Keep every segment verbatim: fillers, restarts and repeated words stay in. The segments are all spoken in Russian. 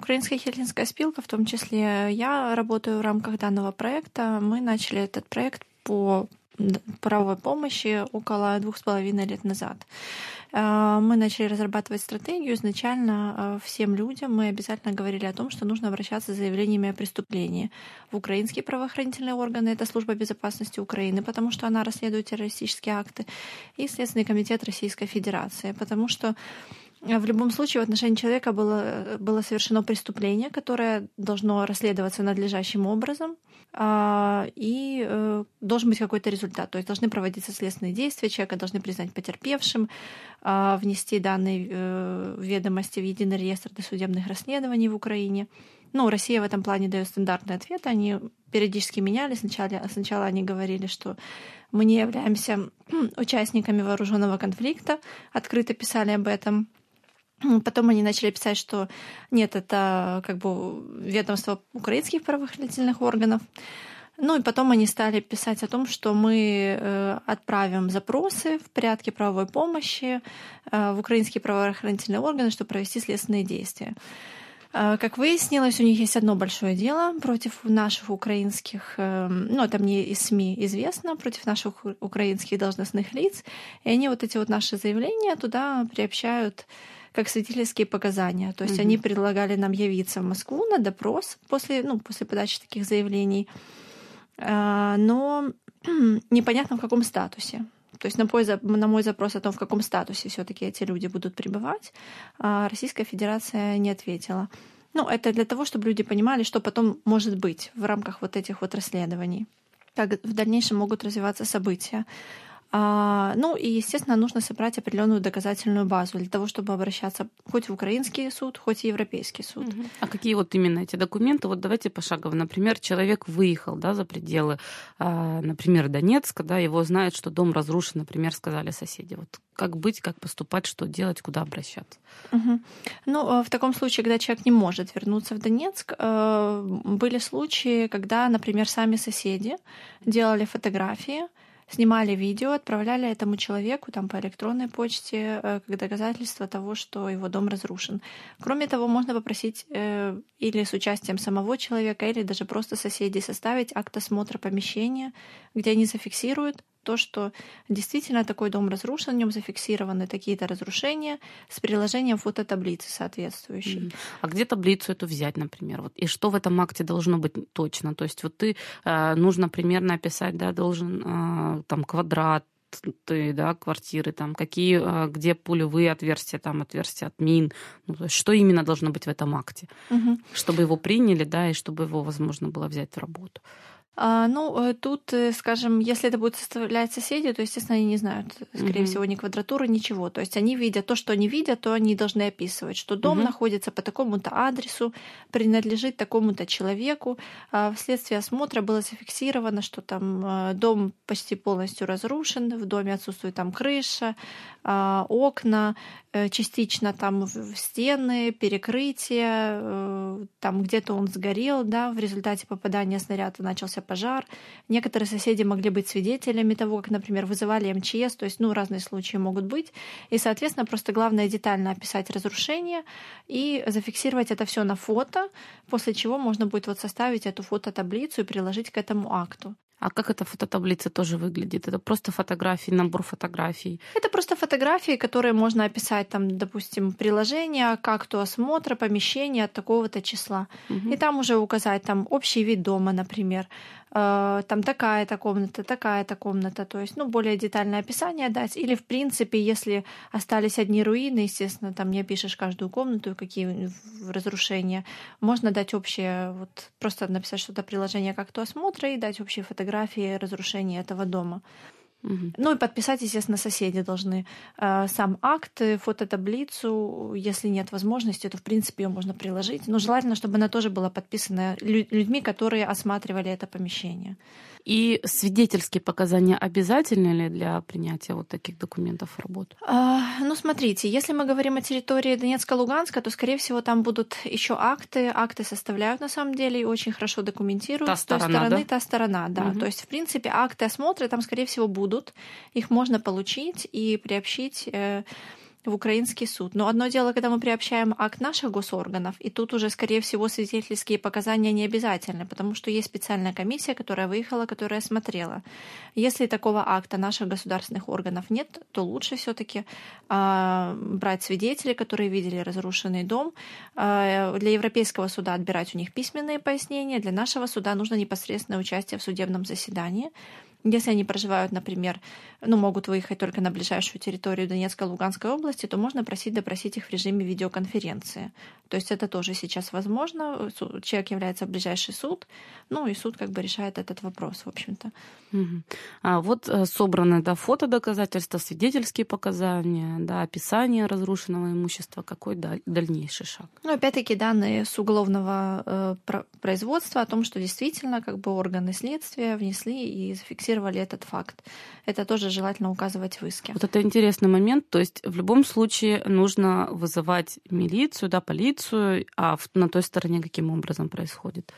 Украинская хельсинская спилка, в том числе я работаю в рамках данного проекта. Мы начали этот проект по правовой помощи около двух с половиной лет назад. Мы начали разрабатывать стратегию. Изначально всем людям мы обязательно говорили о том, что нужно обращаться с заявлениями о преступлении в украинские правоохранительные органы, это Служба безопасности Украины, потому что она расследует террористические акты, и Следственный комитет Российской Федерации, потому что в любом случае в отношении человека было, было совершено преступление, которое должно расследоваться надлежащим образом, и должен быть какой-то результат. То есть должны проводиться следственные действия, человека должны признать потерпевшим, внести данные ведомости в единый реестр досудебных расследований в Украине. Ну, Россия в этом плане дает стандартный ответ. Они периодически менялись. Сначала, сначала они говорили, что мы не являемся участниками вооруженного конфликта, открыто писали об этом. Потом они начали писать, что нет, это как бы ведомство украинских правоохранительных органов. Ну и потом они стали писать о том, что мы отправим запросы в порядке правовой помощи в украинские правоохранительные органы, чтобы провести следственные действия. Как выяснилось, у них есть одно большое дело против наших украинских, ну это мне из СМИ известно, против наших украинских должностных лиц, и они вот эти вот наши заявления туда приобщают как свидетельские показания. То есть угу. они предлагали нам явиться в Москву на допрос после, ну, после подачи таких заявлений, но непонятно в каком статусе. То есть на мой, на мой запрос о том, в каком статусе все-таки эти люди будут пребывать, Российская Федерация не ответила. Ну, это для того, чтобы люди понимали, что потом может быть в рамках вот этих вот расследований, как в дальнейшем могут развиваться события. Ну и, естественно, нужно собрать определенную доказательную базу для того, чтобы обращаться хоть в украинский суд, хоть и в европейский суд. А какие вот именно эти документы? Вот давайте пошагово. Например, человек выехал, да, за пределы, например, Донецка, да, его знают, что дом разрушен, например, сказали соседи. Вот как быть, как поступать, что делать, куда обращаться? Угу. Ну, в таком случае, когда человек не может вернуться в Донецк, были случаи, когда, например, сами соседи делали фотографии, снимали видео, отправляли этому человеку там, по электронной почте как доказательство того, что его дом разрушен. Кроме того, можно попросить э, или с участием самого человека, или даже просто соседей составить акт осмотра помещения, где они зафиксируют то, что действительно такой дом разрушен, в нем зафиксированы такие-то разрушения с приложением фототаблицы соответствующей. А где таблицу эту взять, например? Вот, и что в этом акте должно быть точно? То есть вот ты, э, нужно примерно описать, да, должен э, там квадрат, ты, да, квартиры, там, какие, где пулевые отверстия, там, отверстия от мин, ну, то есть что именно должно быть в этом акте, угу. чтобы его приняли, да, и чтобы его возможно было взять в работу. Ну, тут, скажем, если это будут составлять соседи, то, естественно, они не знают, скорее mm-hmm. всего, ни квадратуры, ничего. То есть они видят то, что они видят, то они должны описывать, что дом mm-hmm. находится по такому-то адресу, принадлежит такому-то человеку. Вследствие осмотра было зафиксировано, что там дом почти полностью разрушен, в доме отсутствует там крыша, окна, частично там стены, перекрытие, там где-то он сгорел, да, в результате попадания снаряда начался пожар. Некоторые соседи могли быть свидетелями того, как, например, вызывали эм че эс, то есть, ну, разные случаи могут быть. И, соответственно, просто главное детально описать разрушение и зафиксировать это все на фото, после чего можно будет вот составить эту фототаблицу и приложить к этому акту. А как эта фототаблица тоже выглядит? Это просто фотографии, набор фотографий? Это просто фотографии, которые можно описать, там, допустим, приложение к акту осмотра помещения от такого-то числа. Угу. И там уже указать там общий вид дома, например, э, там такая-то комната, такая-то комната, то есть, ну, более детальное описание дать. Или, в принципе, если остались одни руины, естественно, там не опишешь каждую комнату, какие разрушения, можно дать общее, вот просто написать что-то приложение к акту осмотра и дать общие фотографии фотографии разрушения этого дома. Угу. Ну и подписать, естественно, соседи должны э, сам акт, фототаблицу. Если нет возможности, то, в принципе, ее можно приложить. Но желательно, чтобы она тоже была подписана людьми, которые осматривали это помещение. И свидетельские показания обязательны ли для принятия вот таких документов в работу? А, ну, смотрите, если мы говорим о территории Донецка-Луганска, то, скорее всего, там будут еще акты. Акты составляют, на самом деле, и очень хорошо документируют. Та с той сторона, стороны, да? та сторона, да. Угу. То есть, в принципе, акты осмотра там, скорее всего, будут. Их можно получить и приобщить в украинский суд. Но одно дело, когда мы приобщаем акт наших госорганов, и тут уже, скорее всего, свидетельские показания не обязательны, потому что есть специальная комиссия, которая выехала, которая смотрела. Если такого акта наших государственных органов нет, то лучше все-таки э, брать свидетелей, которые видели разрушенный дом. Э, для Европейского суда отбирать у них письменные пояснения, для нашего суда нужно непосредственное участие в судебном заседании. Если они проживают, например, ну, могут выехать только на ближайшую территорию Донецкой и Луганской области, то можно просить допросить их в режиме видеоконференции. То есть это тоже сейчас возможно. Человек является в ближайший суд, ну и суд как бы решает этот вопрос, в общем-то. Угу. А вот собраны, да, фотодоказательства, свидетельские показания, да, описание разрушенного имущества. Какой дальнейший шаг? Ну, опять-таки, данные с уголовного э, производства о том, что действительно как бы органы следствия внесли и зафиксировали этот факт. Это тоже желательно указывать в иске. Вот это интересный момент. То есть в любом случае нужно вызывать милицию, да, полицию, а на той стороне каким образом происходит?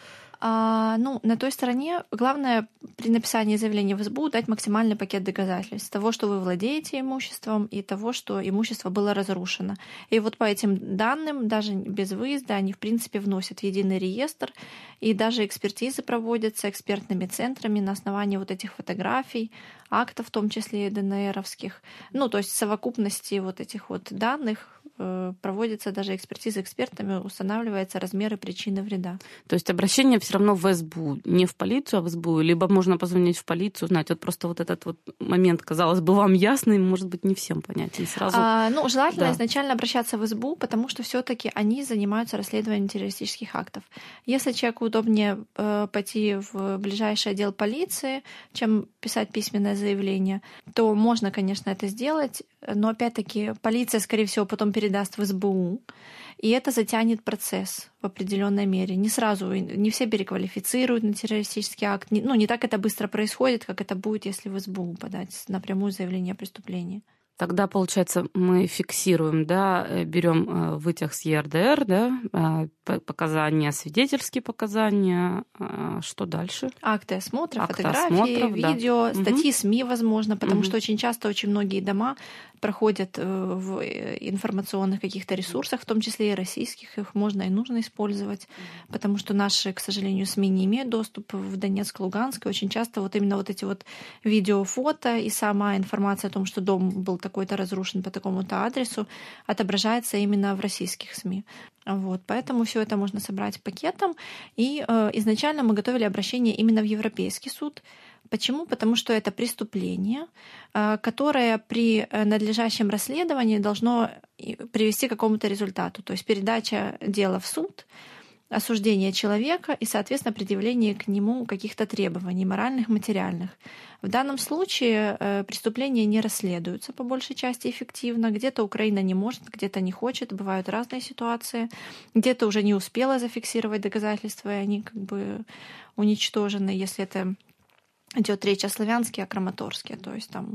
А, ну, на той стороне главное при написании заявления в СБУ дать максимальный пакет доказательств того, что вы владеете имуществом, и того, что имущество было разрушено. И вот по этим данным, даже без выезда, они, в принципе, вносят в единый реестр, и даже экспертизы проводятся экспертными центрами на основании вот этих фотографий, актов, в том числе и ДНРовских. Ну, то есть в совокупности вот этих вот данных проводится даже экспертиза экспертами, устанавливаются размеры причины вреда. То есть обращение все равно в СБУ, не в полицию, а в СБУ, либо можно позвонить в полицию, узнать. Вот просто вот этот вот момент, казалось бы, вам ясный, может быть, не всем понятен сразу. А, ну, желательно да. изначально обращаться в СБУ, потому что все-таки они занимаются расследованием террористических актов. Если человеку удобнее э, пойти в ближайший отдел полиции, чем писать письменное заявление, то можно, конечно, это сделать, но опять-таки полиция, скорее всего, потом передаст в СБУ, и это затянет процесс в определенной мере. Не сразу, не все переквалифицируют на террористический акт. Не, ну, не так это быстро происходит, как это будет, если в СБУ подать напрямую заявление о преступлении. Тогда, получается, мы фиксируем, да, берем вытяг с ЕРДР, да, показания, свидетельские показания. Что дальше? Акты осмотра, Акты фотографии, осмотров, видео, да. статьи СМИ, возможно, потому угу. что очень часто очень многие дома проходят в информационных каких-то ресурсах, в том числе и российских, их можно и нужно использовать, потому что наши, к сожалению, СМИ не имеют доступа в Донецк, Луганск, и очень часто вот именно вот эти вот видео, фото и сама информация о том, что дом был такой-то разрушен по такому-то адресу, отображается именно в российских СМИ. Вот, поэтому все это можно собрать пакетом. И э, изначально мы готовили обращение именно в Европейский суд. Почему? Потому что это преступление, э, которое при надлежащем расследовании должно привести к какому-то результату. То есть передача дела в суд, осуждение человека и, соответственно, предъявление к нему каких-то требований моральных, материальных. В данном случае э, преступления не расследуются по большей части эффективно. Где-то Украина не может, где-то не хочет. Бывают разные ситуации. Где-то уже не успела зафиксировать доказательства, и они как бы уничтожены, если это идет речь о Славянске, о Краматорске. То есть там...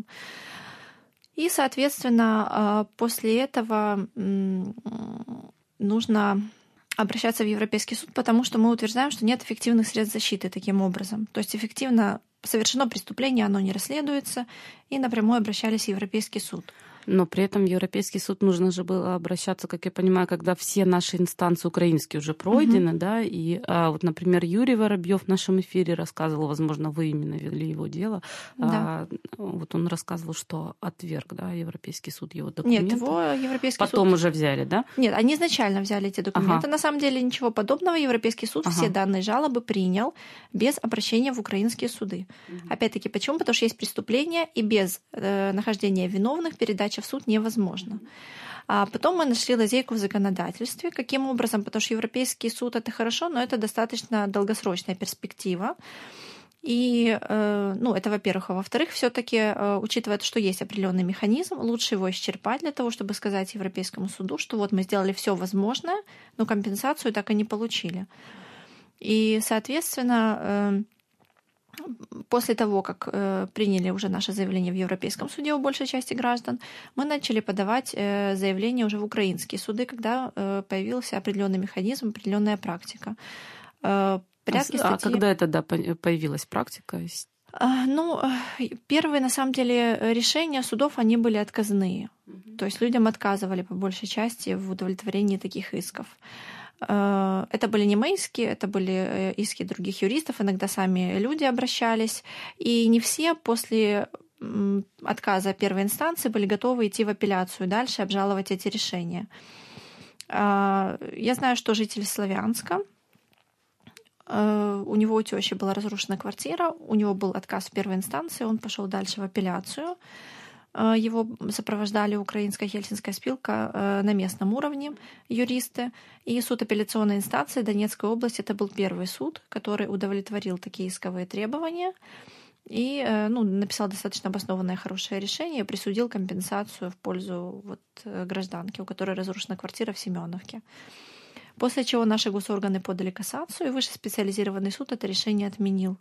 И, соответственно, э, после этого э, нужно обращаться в Европейский суд, потому что мы утверждаем, что нет эффективных средств защиты таким образом. То есть эффективно совершено преступление, оно не расследуется, и напрямую обращались в Европейский суд. Но при этом в Европейский суд нужно же было обращаться, как я понимаю, когда все наши инстанции украинские уже пройдены, угу. да, и а, вот, например, Юрий Воробьев в нашем эфире рассказывал, возможно, вы именно вели его дело, да. а, вот он рассказывал, что отверг, да, Европейский суд его документы. Нет, его Европейский Потом суд... Потом уже взяли, да? Нет, они изначально взяли эти документы. Ага. На самом деле ничего подобного. Европейский суд ага. все данные жалобы принял без обращения в украинские суды. Угу. Опять-таки, почему? Потому что есть преступление, и без э, нахождения виновных передача в суд невозможно. А потом мы нашли лазейку в законодательстве. Каким образом? Потому что Европейский суд — это хорошо, но это достаточно долгосрочная перспектива. И, ну, это, во-первых. А во-вторых, все-таки, учитывая, что есть определенный механизм, лучше его исчерпать для того, чтобы сказать Европейскому суду, что вот мы сделали все возможное, но компенсацию так и не получили. И, соответственно, после того, как э, приняли уже наше заявление в Европейском суде у большей части граждан, мы начали подавать э, заявления уже в украинские суды, когда э, появился определенный механизм, определенная практика. Э, а, статьи... а когда это да, появилась практика? Ну, первые, на самом деле, решения судов, они были отказные. Mm-hmm. То есть людям отказывали по большей части в удовлетворении таких исков. Это были не мои иски, это были иски других юристов, иногда сами люди обращались. И не все после отказа первой инстанции были готовы идти в апелляцию, дальше обжаловать эти решения. Я знаю, что житель Славянска, у него у тещи была разрушена квартира, у него был отказ в первой инстанции, он пошел дальше в апелляцию. Его сопровождали Украинская Хельсинская спилка на местном уровне, юристы. И суд апелляционной инстанции Донецкой области, это был первый суд, который удовлетворил такие исковые требования и ну, написал достаточно обоснованное хорошее решение и присудил компенсацию в пользу вот гражданки, у которой разрушена квартира в Семеновке. После чего наши госорганы подали кассацию, и высший специализированный суд это решение отменил.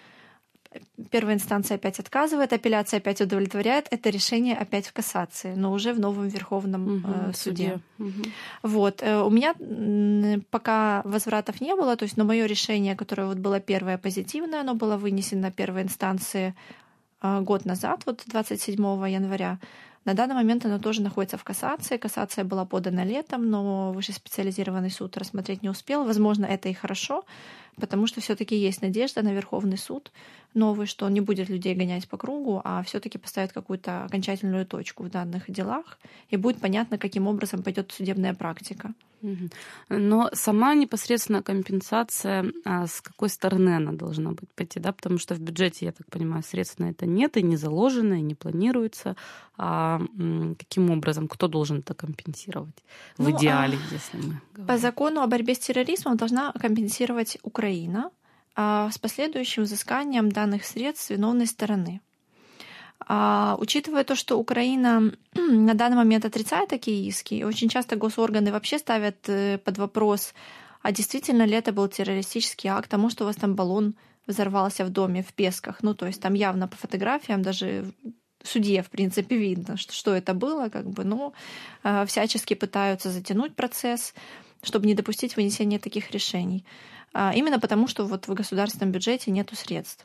Первая инстанция опять отказывает, апелляция опять удовлетворяет, это решение опять в кассации, но уже в новом Верховном угу, э, суде. Угу. Вот. У меня пока возвратов не было, то есть, но мое решение, которое вот было первое позитивное, оно было вынесено первой инстанции э, год назад, вот двадцать седьмого января. На данный момент оно тоже находится в кассации. Кассация была подана летом, но высший специализированный суд рассмотреть не успел. Возможно, это и хорошо, потому что все-таки есть надежда на Верховный суд новый, что он не будет людей гонять по кругу, а все-таки поставит какую-то окончательную точку в данных делах, и будет понятно, каким образом пойдет судебная практика. Но сама непосредственно компенсация, а с какой стороны она должна быть пойти, да? Потому что в бюджете, я так понимаю, средств на это нет, и не заложено, и не планируется. А каким образом, кто должен это компенсировать в ну, идеале, а... если мы говорим? По закону о борьбе с терроризмом должна компенсировать Украина а с последующим взысканием данных средств с виновной стороны. А, учитывая то, что Украина на данный момент отрицает такие иски, и очень часто госорганы вообще ставят под вопрос, а действительно ли это был террористический акт, а может у вас там баллон взорвался в доме в Песках, ну то есть там явно по фотографиям даже судье, в принципе, видно, что, что это было, как бы, но э, всячески пытаются затянуть процесс, чтобы не допустить вынесения таких решений. А, именно потому, что вот в государственном бюджете нету средств.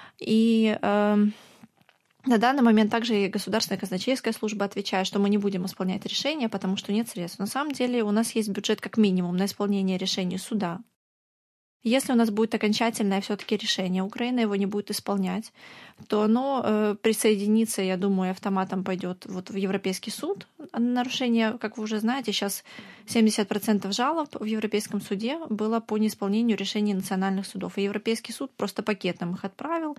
И э, на данный момент также и Государственная казначейская служба отвечает, что мы не будем исполнять решения, потому что нет средств. На самом деле у нас есть бюджет как минимум на исполнение решений суда. Если у нас будет окончательное все-таки решение, Украина его не будет исполнять, то оно э, присоединится, я думаю, автоматом пойдет вот в Европейский суд. Нарушение, как вы уже знаете, сейчас семьдесят процентов жалоб в Европейском суде было по неисполнению решений национальных судов. И Европейский суд просто пакетом их отправил.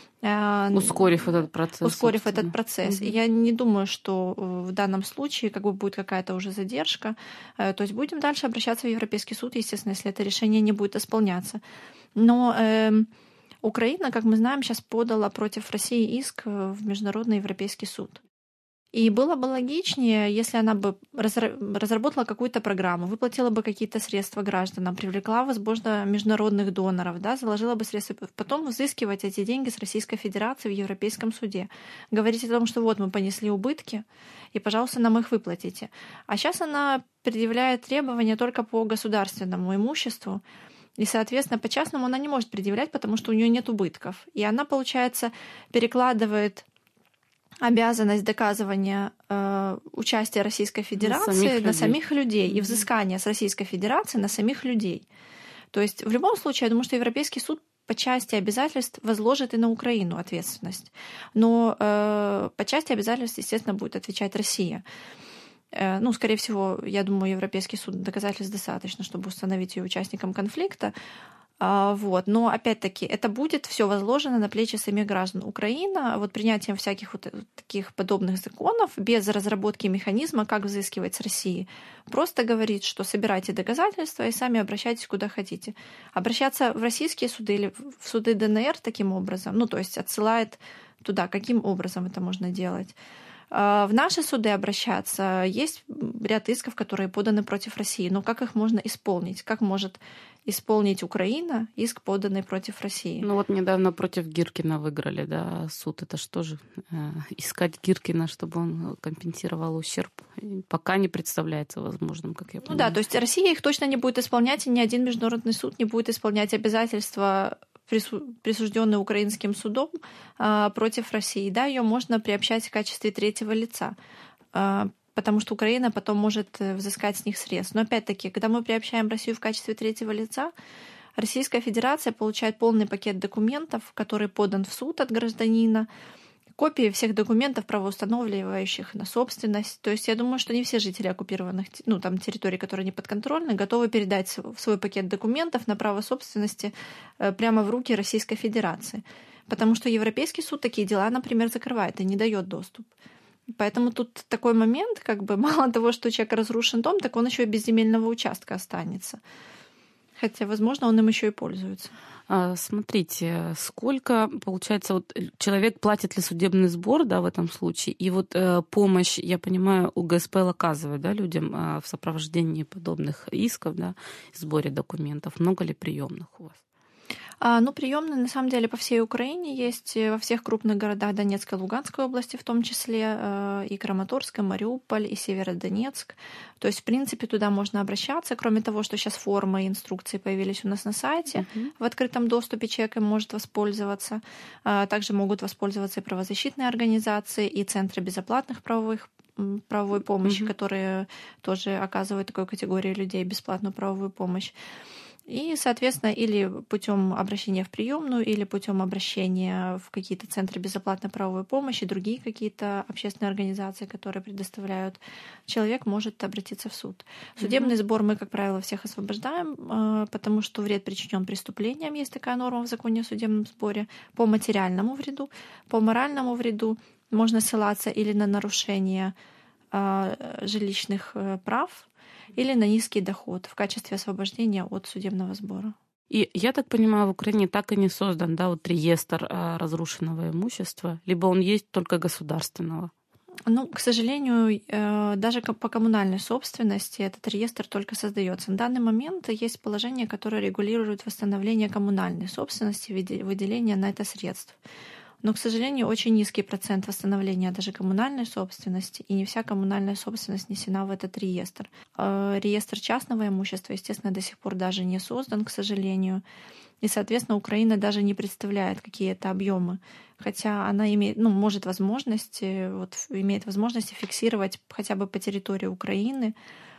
Ускорив этот процесс. Ускорив собственно. этот процесс. Угу. И я не думаю, что в данном случае как бы будет какая-то уже задержка. То есть будем дальше обращаться в Европейский суд, естественно, если это решение не будет исполняться. Но э, Украина, как мы знаем, сейчас подала против России иск в Международный Европейский суд. И было бы логичнее, если она бы разработала какую-то программу, выплатила бы какие-то средства гражданам, привлекла, возможно, международных доноров, да, заложила бы средства, потом взыскивать эти деньги с Российской Федерации в Европейском суде. Говорить о том, что вот мы понесли убытки, и, пожалуйста, нам их выплатите. А сейчас она предъявляет требования только по государственному имуществу, и, соответственно, по частному она не может предъявлять, потому что у нее нет убытков. И она, получается, перекладывает обязанность доказывания э, участия Российской Федерации на самих, на самих людей и взыскания с Российской Федерации на самих людей. То есть в любом случае, я думаю, что Европейский суд по части обязательств возложит и на Украину ответственность. Но э, по части обязательств, естественно, будет отвечать Россия. Э, ну, скорее всего, я думаю, Европейский суд доказательств достаточно, чтобы установить ее участником конфликта. Вот. Но опять-таки это будет все возложено на плечи самих граждан. Украина вот принятием всяких вот таких подобных законов без разработки механизма, как взыскивать с России, просто говорит, что собирайте доказательства и сами обращайтесь куда хотите. Обращаться в российские суды или в суды ДНР таким образом, ну то есть отсылает туда, каким образом это можно делать. В наши суды обращаться есть ряд исков, которые поданы против России. Но как их можно исполнить? Как может исполнить Украина иск, поданный против России? Ну вот недавно против Гиркина выиграли, да, суд. Это что же? Э, искать Гиркина, чтобы он компенсировал ущерб, пока не представляется возможным, как я понимаю. Ну да, то есть Россия их точно не будет исполнять, и ни один международный суд не будет исполнять обязательства присужденную украинским судом против России, да, ее можно приобщать в качестве третьего лица, потому что Украина потом может взыскать с них средств. Но опять-таки, когда мы приобщаем Россию в качестве третьего лица, Российская Федерация получает полный пакет документов, который подан в суд от гражданина, копии всех документов, правоустанавливающих на собственность. То есть я думаю, что не все жители оккупированных ну, там, территорий, которые не подконтрольны, готовы передать свой пакет документов на право собственности прямо в руки Российской Федерации. Потому что Европейский суд такие дела, например, закрывает и не дает доступ. Поэтому тут такой момент, как бы мало того, что у человека разрушен дом, так он еще и без земельного участка останется. Хотя, возможно, он им еще и пользуется. Смотрите, сколько, получается, вот человек платит ли судебный сбор, да, в этом случае, и вот э, помощь, я понимаю, УГСПЛ оказывает, да, людям э, в сопровождении подобных исков, да, в сборе документов. Много ли приемных у вас? А, ну, приемные, на самом деле, по всей Украине есть, во всех крупных городах Донецкой и Луганской области в том числе, и Краматорск, и Мариуполь, и Северодонецк. То есть, в принципе, туда можно обращаться. Кроме того, что сейчас формы и инструкции появились у нас на сайте, uh-huh. в открытом доступе человек им может воспользоваться. Также могут воспользоваться и правозащитные организации, и центры безоплатных правовых правовой помощи, uh-huh. которые тоже оказывают такой категории людей бесплатную правовую помощь. И, соответственно, или путем обращения в приемную, или путем обращения в какие-то центры безоплатной правовой помощи, другие какие-то общественные организации, которые предоставляют, человек может обратиться в суд. Судебный mm-hmm. сбор мы, как правило, всех освобождаем, потому что вред причинен преступлением, есть такая норма в законе о судебном сборе, по материальному вреду, по моральному вреду можно ссылаться или на нарушение жилищных прав, или на низкий доход в качестве освобождения от судебного сбора. И я так понимаю, в Украине так и не создан, да, вот реестр разрушенного имущества, либо он есть только государственного? Ну, к сожалению, даже по коммунальной собственности этот реестр только создается. На данный момент есть положение, которое регулирует восстановление коммунальной собственности, выделение на это средств. Но, к сожалению, очень низкий процент восстановления даже коммунальной собственности, и не вся коммунальная собственность внесена в этот реестр. Реестр частного имущества, естественно, до сих пор даже не создан, к сожалению. И, соответственно, Украина даже не представляет, какие это объемы. Хотя она имеет, ну, может возможность, вот, имеет возможность фиксировать хотя бы по территории Украины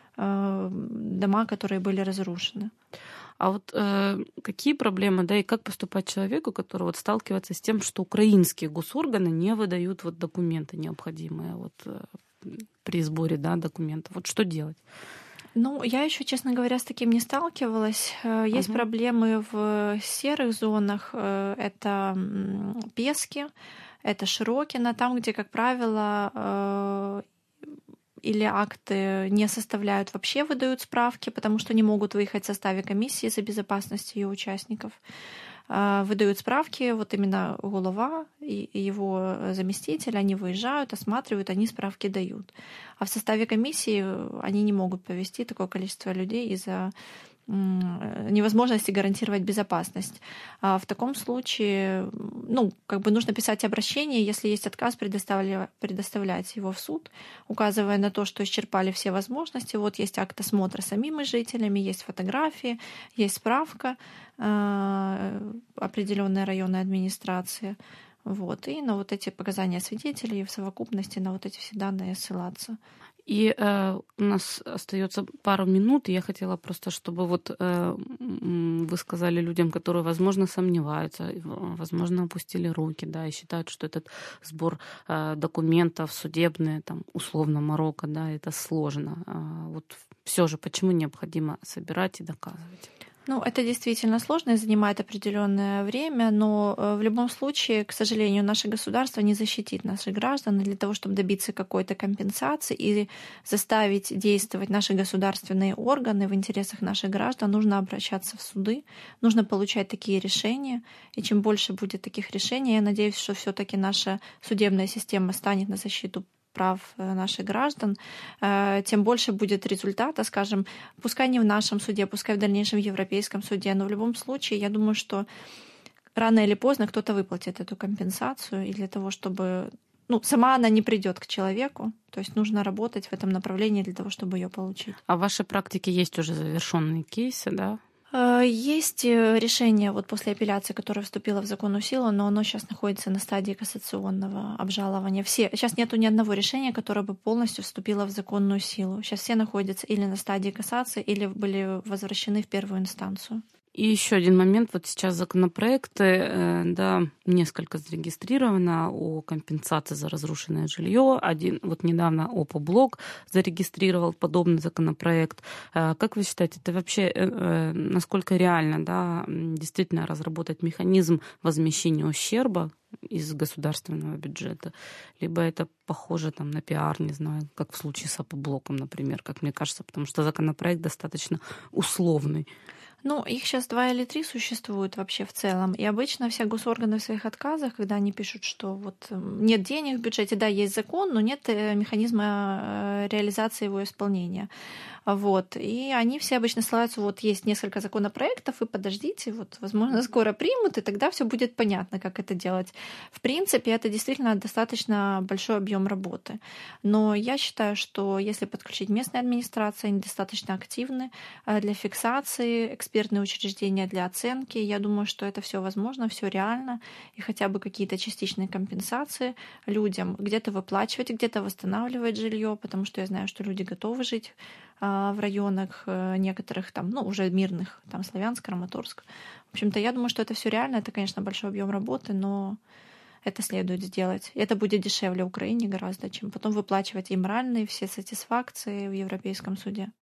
дома, которые были разрушены. А вот э, какие проблемы, да, и как поступать человеку, который вот сталкивается с тем, что украинские госорганы не выдают вот документы необходимые вот, э, при сборе, да, документов? Вот что делать? Ну, я еще, честно говоря, с таким не сталкивалась. Есть uh-huh. проблемы в серых зонах. Это Пески, это Широкино, там, где, как правило, или акты не составляют, вообще выдают справки, потому что не могут выехать в составе комиссии за безопасность ее участников. Выдают справки, вот именно голова и его заместитель, они выезжают, осматривают, они справки дают. А в составе комиссии они не могут повести такое количество людей из-за невозможности гарантировать безопасность. А в таком случае, ну, как бы нужно писать обращение, если есть отказ, предоставля... предоставлять его в суд, указывая на то, что исчерпали все возможности. Вот есть акт осмотра самими жителями, есть фотографии, есть справка э, определенной районной администрации. Вот. И на вот эти показания свидетелей в совокупности на вот эти все данные ссылаться. И э, у нас остается пару минут, и я хотела просто, чтобы вот э, вы сказали людям, которые, возможно, сомневаются, возможно, опустили руки, да, и считают, что этот сбор э, документов судебные, там, условно, Марокко, да, это сложно. А вот все же, почему необходимо собирать и доказывать? Ну, это действительно сложно и занимает определенное время, но в любом случае, к сожалению, наше государство не защитит наших граждан. И для того, чтобы добиться какой-то компенсации и заставить действовать наши государственные органы в интересах наших граждан, нужно обращаться в суды, нужно получать такие решения. И чем больше будет таких решений, я надеюсь, что все-таки наша судебная система станет на защиту прав наших граждан, тем больше будет результата, скажем, пускай не в нашем суде, пускай в дальнейшем в Европейском суде, но в любом случае, я думаю, что рано или поздно кто-то выплатит эту компенсацию, и для того, чтобы... Ну, сама она не придет к человеку, то есть нужно работать в этом направлении для того, чтобы ее получить. А в вашей практике есть уже завершенные кейсы, да? Есть решение вот после апелляции, которое вступило в законную силу, но оно сейчас находится на стадии кассационного обжалования. Все, сейчас нету ни одного решения, которое бы полностью вступило в законную силу. Сейчас все находятся или на стадии кассации, или были возвращены в первую инстанцию. И еще один момент. Вот сейчас законопроекты, да, несколько зарегистрировано о компенсации за разрушенное жилье. Один, вот недавно ОПО-блок зарегистрировал подобный законопроект. Как вы считаете, это вообще насколько реально, да, действительно разработать механизм возмещения ущерба из государственного бюджета, либо это похоже там на пиар, не знаю, как в случае с ОПО-блоком, например, как мне кажется, потому что законопроект достаточно условный. Ну, их сейчас два или три существуют вообще в целом. И обычно все госорганы в своих отказах, когда они пишут, что вот нет денег в бюджете, да, есть закон, но нет механизма реализации его исполнения. Вот. И они все обычно ссылаются, вот есть несколько законопроектов, и подождите, вот, возможно, скоро примут, и тогда все будет понятно, как это делать. В принципе, это действительно достаточно большой объем работы. Но я считаю, что если подключить местные администрации, они достаточно активны для фиксации, экспертные учреждения для оценки. Я думаю, что это все возможно, все реально, и хотя бы какие-то частичные компенсации людям где-то выплачивать, где-то восстанавливать жилье, потому что я знаю, что люди готовы жить в районах некоторых там, ну, уже мирных, там, Славянск, Краматорск. В общем-то, я думаю, что это все реально, это, конечно, большой объем работы, но это следует сделать. И это будет дешевле Украине гораздо, чем потом выплачивать и моральные все сатисфакции в Европейском суде.